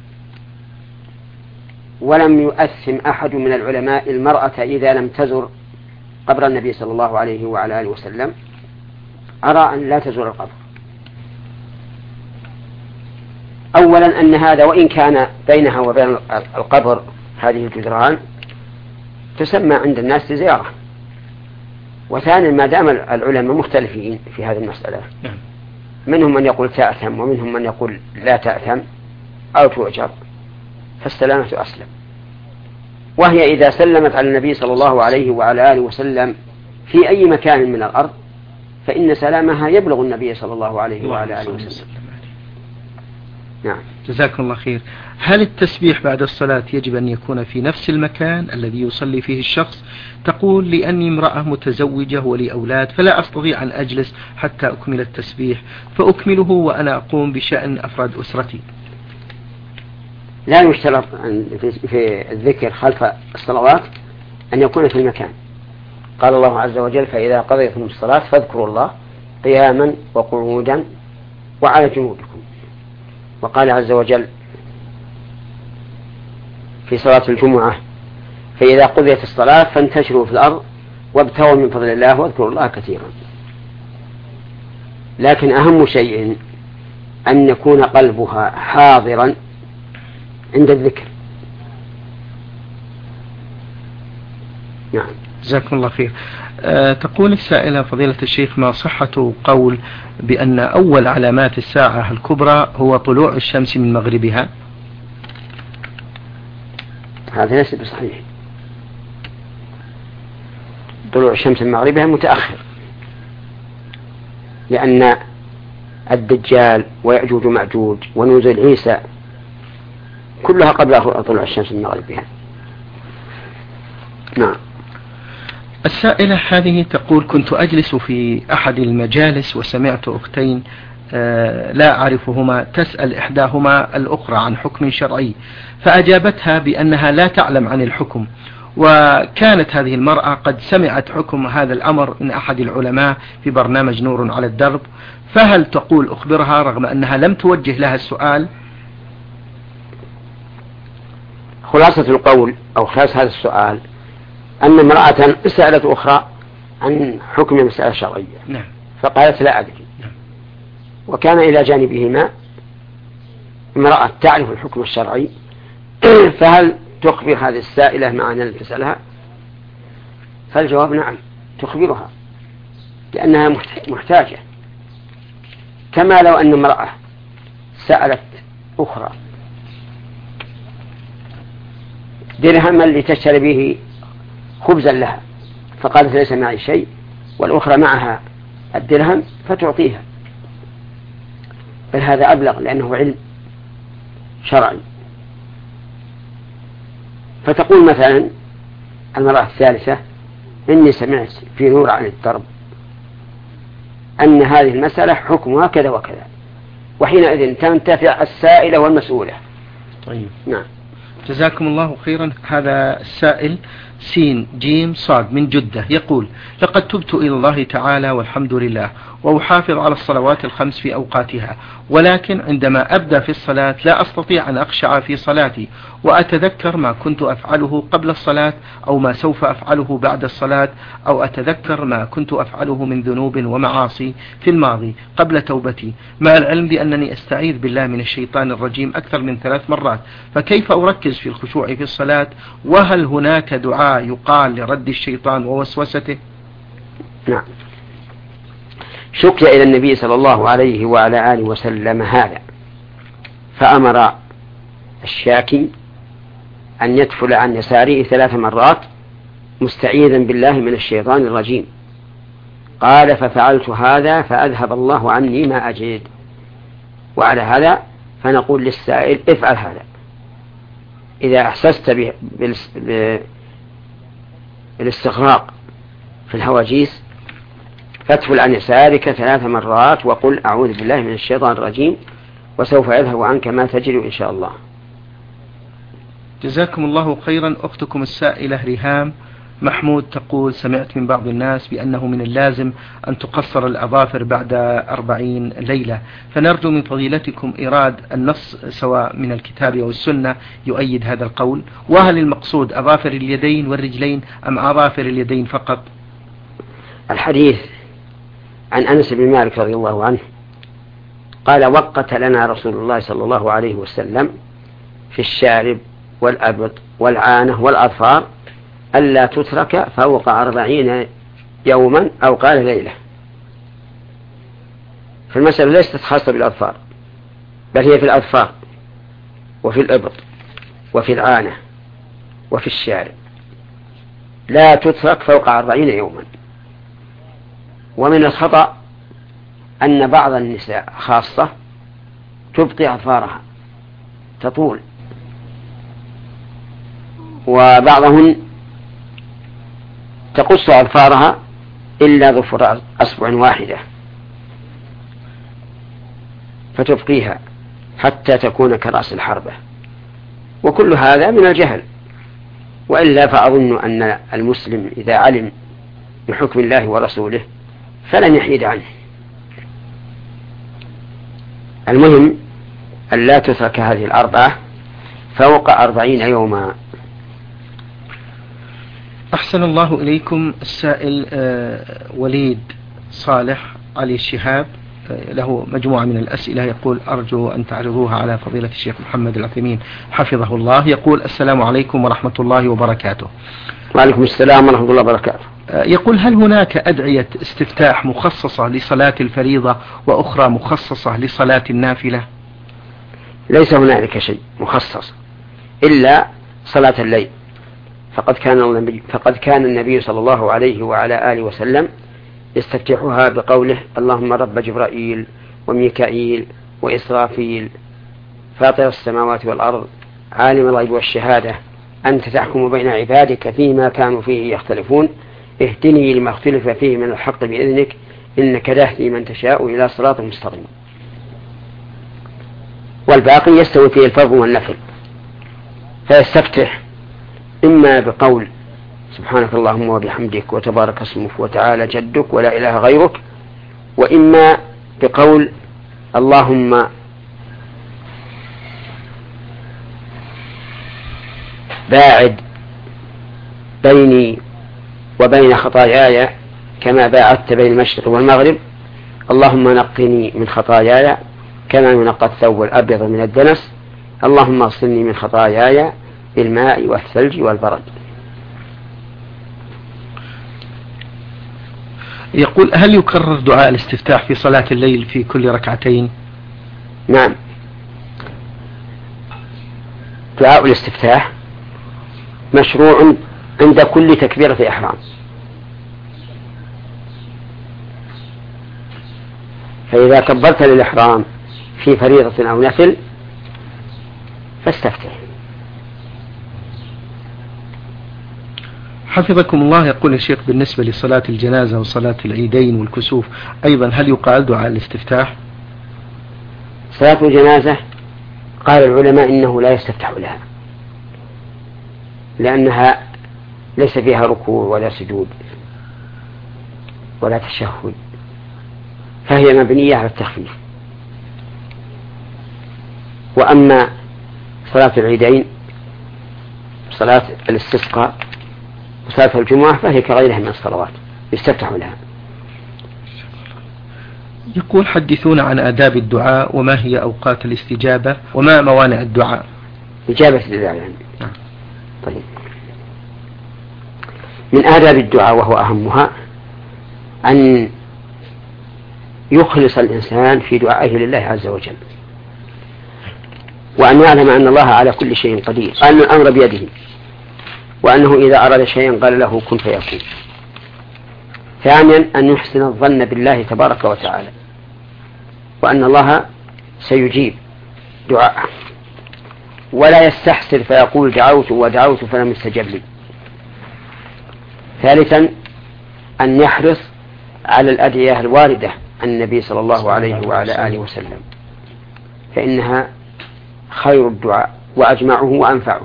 ولم يؤثم أحد من العلماء المرأة إذا لم تزر قبر النبي صلى الله عليه وعلى آله وسلم، أرى أن لا تزور القبر. أولا أن هذا وإن كان بينها وبين القبر هذه الجدران تسمى عند الناس زيارة. وثانيا ما دام العلماء مختلفين في هذه المسألة، منهم من يقول تأثم ومنهم من يقول لا تأثم أو تؤجر، فالسلامة أسلم. وهي إذا سلمت على النبي صلى الله عليه وعلى آله وسلم في أي مكان من الأرض فإن سلامها يبلغ النبي صلى الله عليه وعلى آله وسلم. نعم. جزاكم الله خير. هل التسبيح بعد الصلاة يجب أن يكون في نفس المكان الذي يصلي فيه الشخص؟ تقول: لأني امرأة متزوجة ولي أولاد فلا أستطيع أن أجلس حتى أكمل التسبيح، فأكمله وأنا أقوم بشأن أفراد أسرتي. لا يشترط في الذكر خلف الصلوات أن يكون في المكان. قال الله عز وجل: فإذا قضيتم الصلاة فاذكروا الله قياما وقعودا وعلى جنوبكم. وقال عز وجل في صلاة الجمعة: فإذا قضيت الصلاة فانتشروا في الأرض وابتغوا من فضل الله واذكروا الله كثيرا. لكن أهم شيء أن يكون قلبها حاضرا عند الذكر. نعم. جزاكم الله خير. أه تقول السائلة: فضيلة الشيخ، ما صحة قول بأن أول علامات الساعة الكبرى هو طلوع الشمس من مغربها؟ هذا ليس بصحيح. طلوع الشمس من مغربها متأخر، لأن الدجال ويأجوج ومأجوج ونزول عيسى، كلها قبل طلوع الشمس من مغربها. نعم. السائلة هذه تقول: كنت أجلس في أحد المجالس وسمعت أختين لا أعرفهما تسأل إحداهما الأخرى عن حكم شرعي، فأجابتها بأنها لا تعلم عن الحكم، وكانت هذه المرأة قد سمعت حكم هذا الأمر من أحد العلماء في برنامج نور على الدرب، فهل تقول أخبرها رغم أنها لم توجه لها السؤال؟ خلاصة القول أو خلاصة هذا السؤال أن امرأة سألت أخرى عن حكم مسألة شرعية، نعم. فقالت لا أدري، نعم. وكان إلى جانبهما امرأة تعرف الحكم الشرعي، فهل تخبر هذه السائلة مع أن تسألها؟ فالجواب نعم، تخبرها لأنها محتاجة، كما لو أن امرأة سألت أخرى درهما لتشتري به خبزا لها، فقالت ليس معي شيء، والأخرى معها الدرهم فتعطيها، بل هذا أبلغ لأنه علم شرعي. فتقول مثلا المرأة الثالثة: إني سمعت في نور عن الدرب أن هذه المسألة حكمها كذا وكذا، وحينئذ تنتفع السائلة والمسؤولة. طيب. نعم. جزاكم الله خيرا. هذا السائل سين جيم صاد من جدة يقول: لقد تبت إلى الله تعالى والحمد لله، وأحافظ على الصلوات الخمس في أوقاتها، ولكن عندما أبدأ في الصلاة لا أستطيع أن أخشع في صلاتي، وأتذكر ما كنت أفعله قبل الصلاة أو ما سوف أفعله بعد الصلاة، أو أتذكر ما كنت أفعله من ذنوب ومعاصي في الماضي قبل توبتي، مع العلم بأنني أستعيذ بالله من الشيطان الرجيم أكثر من ثلاث مرات، فكيف أركز في الخشوع في الصلاة؟ وهل هناك دعاء يقال لرد الشيطان ووسوسته؟ نعم. شكي إلى النبي صلى الله عليه وعلى آله وسلم هذا، فأمر الشاكي أن يتفل عن يساره ثلاث مرات مستعيذا بالله من الشيطان الرجيم. قال: ففعلت هذا فأذهب الله عني ما أجد. وعلى هذا فنقول للسائل: افعل هذا. إذا أحسست بالاستغراق في الهواجيس فاتفل عن يسارك ثلاث مرات وقل: أعوذ بالله من الشيطان الرجيم، وسوف يذهب عنك ما تجد إن شاء الله. جزاكم الله خيرا. أختكم السائلة ريهام محمود تقول: سمعت من بعض الناس بأنه من اللازم أن تقصر الأظافر بعد أربعين ليلة، فنرجو من فضيلتكم إيراد النص سواء من الكتاب أو السنة يؤيد هذا القول، وهل المقصود أظافر اليدين والرجلين أم أظافر اليدين فقط؟ الحديث عن أنس بن مالك رضي الله عنه قال: وقت لنا رسول الله صلى الله عليه وسلم في الشارب والأبط والعانة والأظفار ألا تترك فوق أربعين يوما، أو قال ليلة. فالمسألة ليست خاصة بالأظفار، بل هي في الأظفار وفي الإبط وفي العانة وفي الشارب، لا تترك فوق أربعين يوما. ومن الخطأ أن بعض النساء خاصة تبقي أظفارها تطول، وبعضهن تقص أظفارها إلا ظفر أصبع واحدة فتبقيها حتى تكون كرأس الحربة، وكل هذا من الجهل. وإلا فأظن أن المسلم إذا علم بحكم الله ورسوله فلن يحيد عنه. المهم أن لا تترك هذه الأربعة فوق أربعين يوما. أحسن الله إليكم. السائل وليد صالح علي الشهاب له مجموعة من الأسئلة، يقول: أرجو أن تعرضوها على فضيلة الشيخ محمد العثيمين حفظه الله. يقول: السلام عليكم ورحمة الله وبركاته. وعليكم السلام ورحمة الله وبركاته. يقول: هل هناك أدعية استفتاح مخصصة لصلاة الفريضة وأخرى مخصصة لصلاة النافلة؟ ليس هنالك شيء مخصص إلا صلاة الليل، فقد كان النبي, فقد كان النبي صلى الله عليه وعلى آله وسلم يستفتحها بقوله: اللهم رب جبرائيل وميكائيل وإسرافيل فاطر السماوات والأرض عالم الغيب والشهادة أنت تحكم بين عبادك فيما كانوا فيه يختلفون اهدني لما اختلف فيه من الحق بإذنك إنك تهدي من تشاء إلى صراط مستقيم. والباقي يستوي فيه الفرض والنفل. فيستفتح إما بقول سبحانك اللهم وبحمدك وتبارك اسمك وتعالى جدك ولا إله غيرك، وإما بقول اللهم باعد بيني وبين خطاياي كما باعدت بين المشرق والمغرب، اللهم نقني من خطاياي كما ينقى الثوب الأبيض من الدنس، اللهم اغسلني من خطاياي بالماء والثلج والبرد. يقول هل يكرر دعاء الاستفتاح في صلاة الليل في كل ركعتين؟ نعم، دعاء الاستفتاح مشروع عند كل تكبيرة إحرام، فإذا كبرت للإحرام في فريضة أو نفل فاستفتح. حفظكم الله. يقول الشيخ بالنسبة لصلاة الجنازة وصلاة العيدين والكسوف أيضا هل يقال دعاء الاستفتاح؟ صلاة الجنازة قال العلماء إنه لا يستفتح لها لأنها ليس فيها ركوع ولا سجود ولا تشهد، فهي مبنية على التخفيف. وأما صلاة العيدين صلاة الاستسقاء وصلاة الجمعة فهي كغيرها من الصلوات يستفتح لها. يقول حدثونا عن آداب الدعاء وما هي أوقات الاستجابة وما موانع الدعاء. إجابة الدعاء يعني. نعم. طيب، من آداب الدعاء وهو أهمها أن يخلص الإنسان في دعائه لله عز وجل، وأن يعلم أن الله على كل شيء قدير، أن الأمر بيده، وأنه إذا أراد شيئا قال له كن فيكون. ثانيا أن يحسن الظن بالله تبارك وتعالى، وأن الله سيجيب دعاءه، ولا يستحسر فيقول دعوت ودعوت فلم يستجب لي. ثالثا أن يحرص على الأدعية الواردة عن النبي صلى الله عليه وعلى آله وسلم، فإنها خير الدعاء وأجمعه وأنفعه.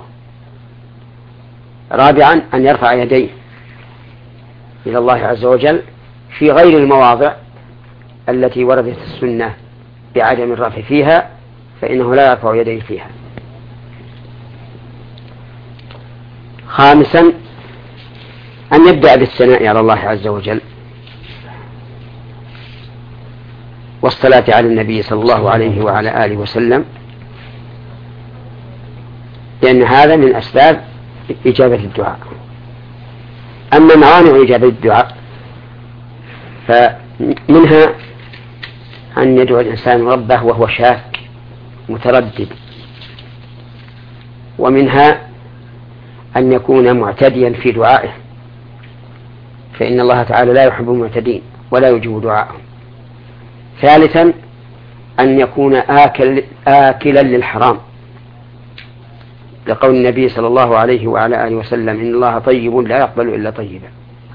رابعا أن يرفع يديه إلى الله عز وجل في غير المواضع التي وردت السنة بعدم الرفع فيها، فإنه لا يرفع يديه فيها. خامسا أن يبدأ بالثناء على الله عز وجل والصلاة على النبي صلى الله عليه وعلى آله وسلم، لأن هذا من أسباب إجابة الدعاء. أما موانع إجابة الدعاء فمنها أن يدعو الإنسان ربه وهو شاك متردد، ومنها أن يكون معتديا في دعائه، فإن الله تعالى لا يحب المعتدين ولا يجيب دعاءهم. ثالثا أن يكون آكل آكلا للحرام، لقول النبي صلى الله عليه وعلى آله وسلم إن الله طيب لا يقبل إلا طيبا.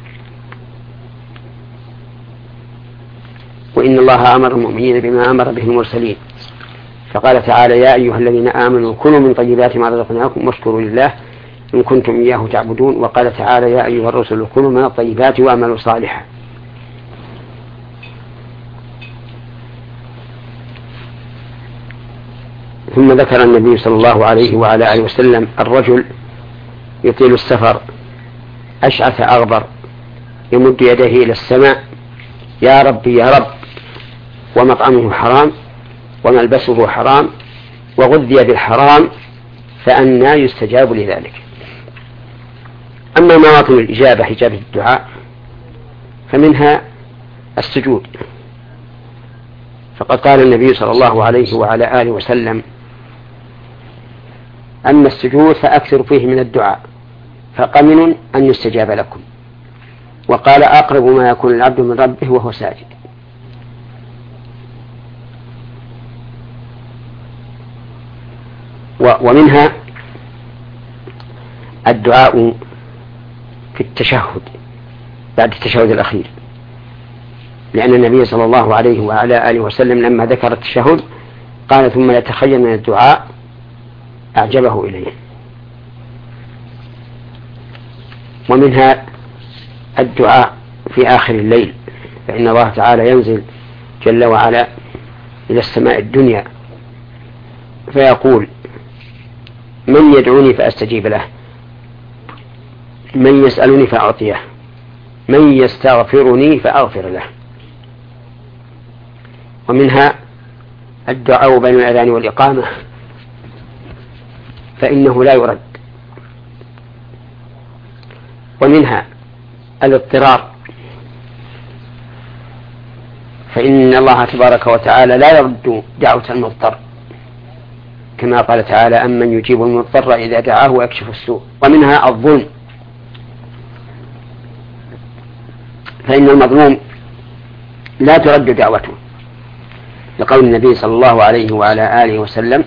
وإن الله أمر المؤمنين بما أمر به المرسلين، فقال تعالى يا أيها الذين آمنوا كلوا من طيبات ما رزقناكم واشكروا لله إن كنتم إياه تعبدون. وقال تعالى يا أيها الرسل كلوا من الطيبات واعملوا صالحا. ثم ذكر النبي صلى الله عليه وعلى آله وسلم الرجل يطيل السفر أشعث أغبر يمد يديه إلى السماء يا ربي يا رب، ومطعمه حرام وملبسه حرام وغذي بالحرام، فأنى يستجاب لذلك. أما مواطن الإجابة إجابة الدعاء فمنها السجود، فقد قال النبي صلى الله عليه وعلى آله وسلم أما السجود فأكثر فيه من الدعاء فقمن أن يستجاب لكم. وقال أقرب ما يكون العبد من ربه وهو ساجد. ومنها الدعاء في التشهد بعد التشهد الأخير، لأن النبي صلى الله عليه وعلى آله وسلم لما ذكر التشهد قال ثم يتخيل من الدعاء أعجبه إليه. ومنها الدعاء في آخر الليل، فإن الله تعالى ينزل جل وعلا إلى السماء الدنيا فيقول من يدعوني فأستجيب له، من يسألني فأعطيه، من يستغفرني فأغفر له. ومنها الدعاء بين الأذان والإقامة فإنه لا يرد. ومنها الاضطرار، فإن الله تبارك وتعالى لا يرد دعوة المضطر، كما قال تعالى أمن يجيب المضطر إذا دعاه ويكشف السوء. ومنها الظلم، فإن المظلوم لا ترد دعوته، لقول النبي صلى الله عليه وعلى آله وسلم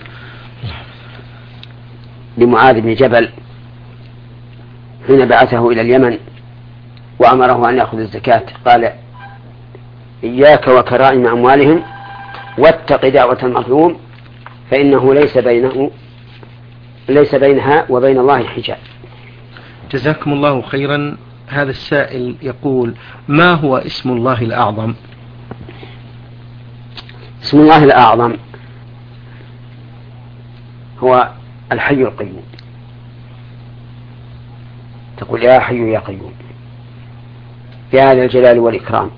لمعاذ بن جبل حين بعثه إلى اليمن وأمره أن يأخذ الزكاة قال إياك وكرائم أموالهم واتق دعوة المظلوم فإنه ليس بينه ليس بينها وبين الله حجاب. جزاكم الله خيرا. هذا السائل يقول ما هو اسم الله الأعظم؟ اسم الله الأعظم هو الحي القيوم، تقول يا حي يا قيوم يا ذا الجلال والإكرام.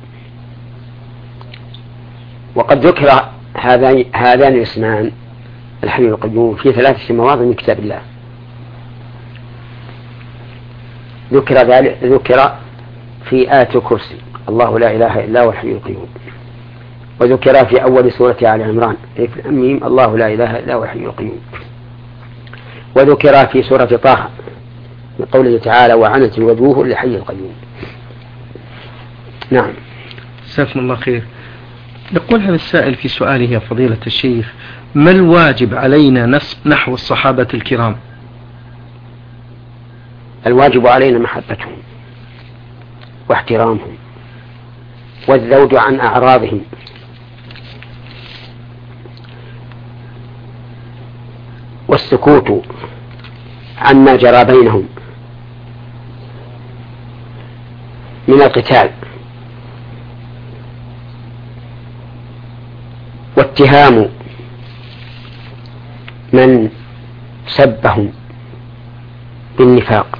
وقد ذكر هذان هذان الاسمان الحي القيوم في ثلاثة مواضع من كتاب الله. ذكر ذلك ذكر في آية الكرسي الله لا إله إلا هو الحي القيوم، وذكر في أول سورة آل عمران الميم الله لا إله إلا هو الحي القيوم، وذكر في سورة طه بقوله تعالى وعنت الوجوه لحي القيوم. نعم. جزاكم الله خير. يقول هذا السائل في سؤاله يا فضيلة الشيخ ما الواجب علينا نحو الصحابة الكرام؟ الواجب علينا محبتهم واحترامهم والذود عن أعراضهم والسكوت عما جرى بينهم من القتال واتهام من سبهم بالنفاق.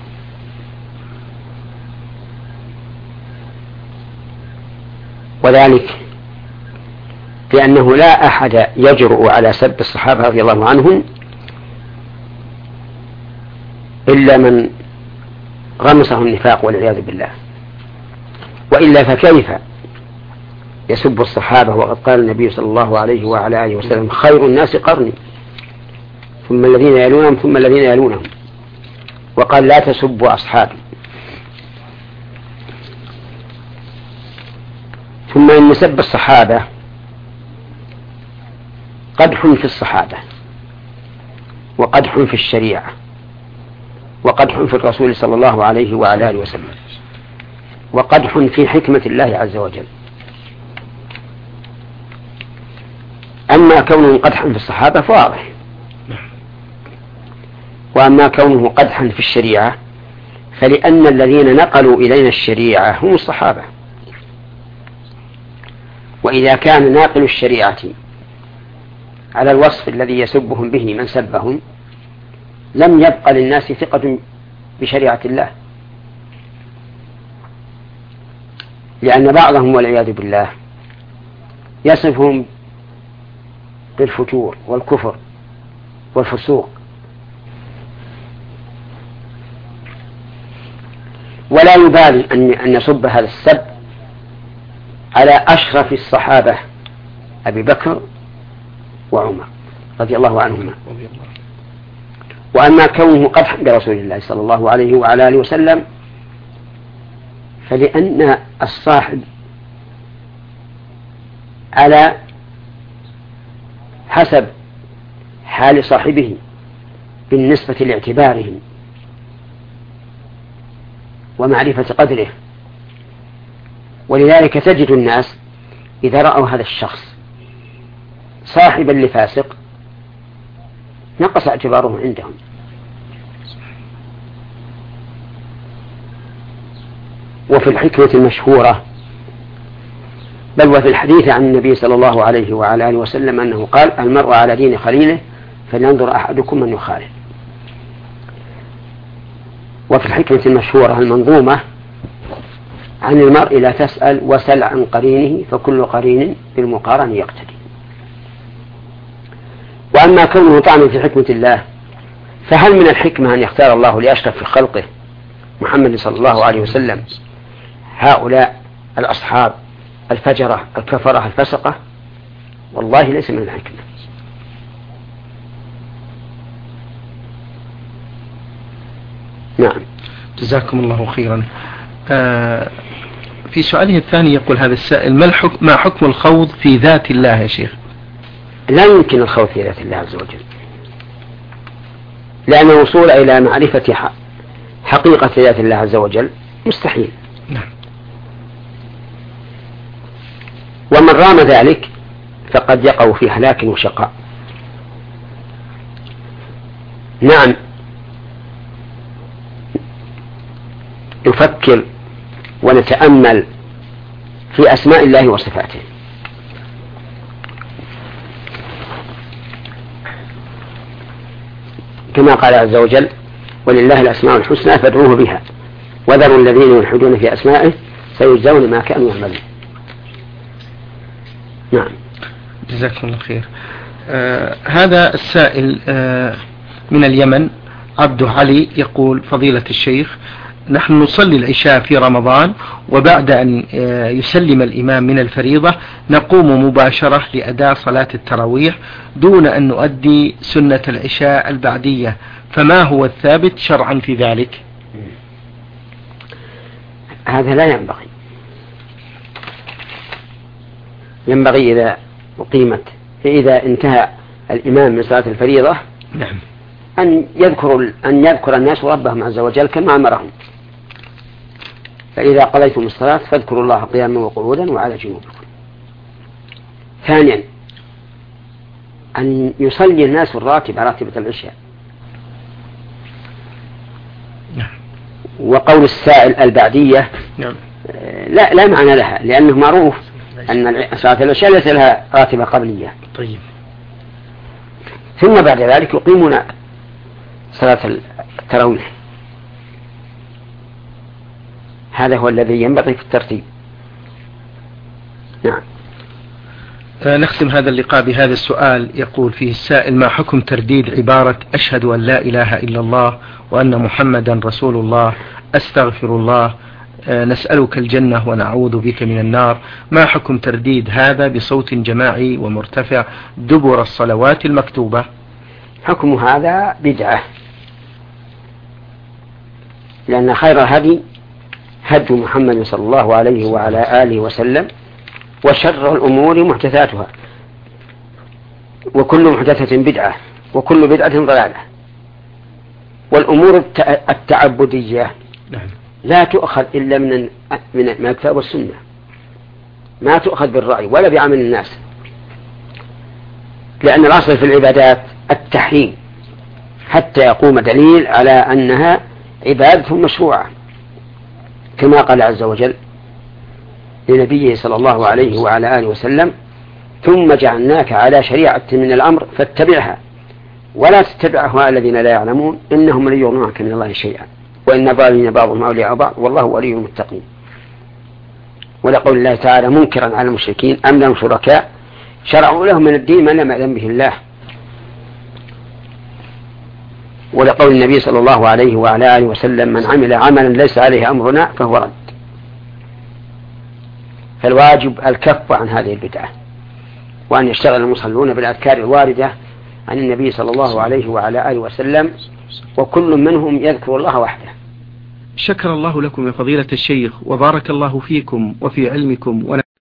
وذلك لأنه لا أحد يجرؤ على سب الصحابة رضي الله عنهم إلا من غمسه النفاق والعياذ بالله، وإلا فكيف يسب الصحابة وقد قال النبي صلى الله عليه وعلى آله وسلم خير الناس قرني ثم الذين يلونهم ثم الذين يلونهم، وقال لا تسبوا أصحابي. ثم إن سب الصحابة قدح في الصحابة وقدح في الشريعة وقدح في الرسول صلى الله عليه وعلى آله وسلم وقدح في حكمة الله عز وجل. أما كونه قدحا في الصحابة فواضح، وأما كونه قدحا في الشريعة فلأن الذين نقلوا إلينا الشريعة هم الصحابة، وإذا كان ناقل الشريعة على الوصف الذي يسبهم به من سبهم لم يبقى للناس ثقة بشريعة الله، لأن بعضهم والعياذ بالله يصفهم بالفجور والكفر والفسوق، ولا يبالي أن أن يصب هذا السب على أشرف الصحابة أبي بكر وعمر رضي الله عنهما. وأما كونه قدحا برسول الله صلى الله عليه وعلى آله وسلم فلأن الصاحب على حسب حال صاحبه بالنسبة لاعتبارهم ومعرفة قدره. ولذلك تجد الناس إذا رأوا هذا الشخص صاحبا لفاسق نقص اعتبارهم عندهم. وفي الحكمة المشهورة بل وفي الحديث عن النبي صلى الله عليه وعلى آله وسلم أنه قال: المرء على دين خليله فلينظر أحدكم من يخالف. وفي الحكمة المشهورة المنظومة عن المرء لا تسأل وسل عن قرينه فكل قرين بالمقارن يقتدي. وأما كونه طعنا في حكمة الله، فهل من الحكمة أن يختار الله لأشرف في خلقه محمد صلى الله عليه وسلم هؤلاء الأصحاب الفجرة الكفرة الفسقة؟ والله ليس من الحكمة. نعم. جزاكم الله خيرا. آه في سؤاله الثاني يقول هذا السائل: ما الحكم ما حكم الخوض في ذات الله يا شيخ؟ لا يمكن الخوض في ذات الله عز وجل، لأن الوصول إلى معرفة حقيقة ذات الله عز وجل مستحيل. نعم. ومن رام ذلك فقد يقع في هلاك وشقاء. نعم، نفكر ونتأمل في أسماء الله وصفاته. كما قال عز وجل: ولله الأسماء الحسنى فادعوه بها وذروا الذين يلحدون في أسمائه سيجزون ما كانوا يعملون. نعم. جزاكم الله خير. آه هذا السائل آه من اليمن عبد علي يقول: فضيلة الشيخ، نحن نصلي العشاء في رمضان، وبعد أن يسلم الإمام من الفريضة نقوم مباشرة لأداء صلاة التراويح دون أن نؤدي سنة العشاء البعدية، فما هو الثابت شرعا في ذلك؟ هذا لا ينبغي. ينبغي إذا أقيمت إذا انتهى الإمام من صلاة الفريضة نعم أن يذكر أن يذكر الناس ربهم عز وجل كما أمرهم. فإذا قضيتم الصلاة فاذكروا الله قياما وقعودا وعلى جنوبكم. ثانيا، أن يصلي الناس الراتبة راتبة العشاء. وقول السائل البعدية لا لا معنى لها، لأنه معروف أن صلاة العشاء ليس لها راتبة قبلية. طيب. ثم بعد ذلك يقيمون صلاة التراويح. هذا هو الذي ينبغي في الترتيب. نعم. نختم هذا اللقاء بهذا السؤال يقول فيه السائل: ما حكم ترديد عبارة أشهد أن لا إله إلا الله وأن محمدا رسول الله أستغفر الله نسألك الجنة ونعوذ بك من النار؟ ما حكم ترديد هذا بصوت جماعي ومرتفع دبر الصلوات المكتوبة؟ حكم هذا بدعة، لأن خير الهدي هدي محمد صلى الله عليه وعلى آله وسلم، وشر الأمور محدثاتها، وكل محدثة بدعة، وكل بدعة ضلالة. والأمور التعبدية لا تؤخذ إلا من من الكتاب والسنة، ما تؤخذ بالرأي ولا بعمل الناس، لأن الأصل في العبادات التحريم حتى يقوم دليل على أنها عبادة مشروعة، كما قال عز وجل لنبيه صلى الله عليه وعلى آله وسلم: ثم جعلناك على شريعة من الأمر فاتبعها ولا تتبع أهواء الذين لا يعلمون إنهم لن يغنوا عنك من الله شيئا وإن الظالمين بعضهم أولياء بعض والله ولي المتقين. ولقول الله تعالى منكرا على المشركين: أم لهم شركاء شرعوا لهم من الدين ما لم يأذن به الله. ولقول النبي صلى الله عليه وعلى آله وسلم: من عمل عملا ليس عليه أمرنا فهو رد. فالواجب الكف عن هذه البدعة، وأن يشتغل المصلون بالأذكار الواردة عن النبي صلى الله عليه وعلى آله وسلم، وكل منهم يذكر الله وحده. شكر الله لكم يا فضيلة الشيخ، وبارك الله فيكم وفي علمكم.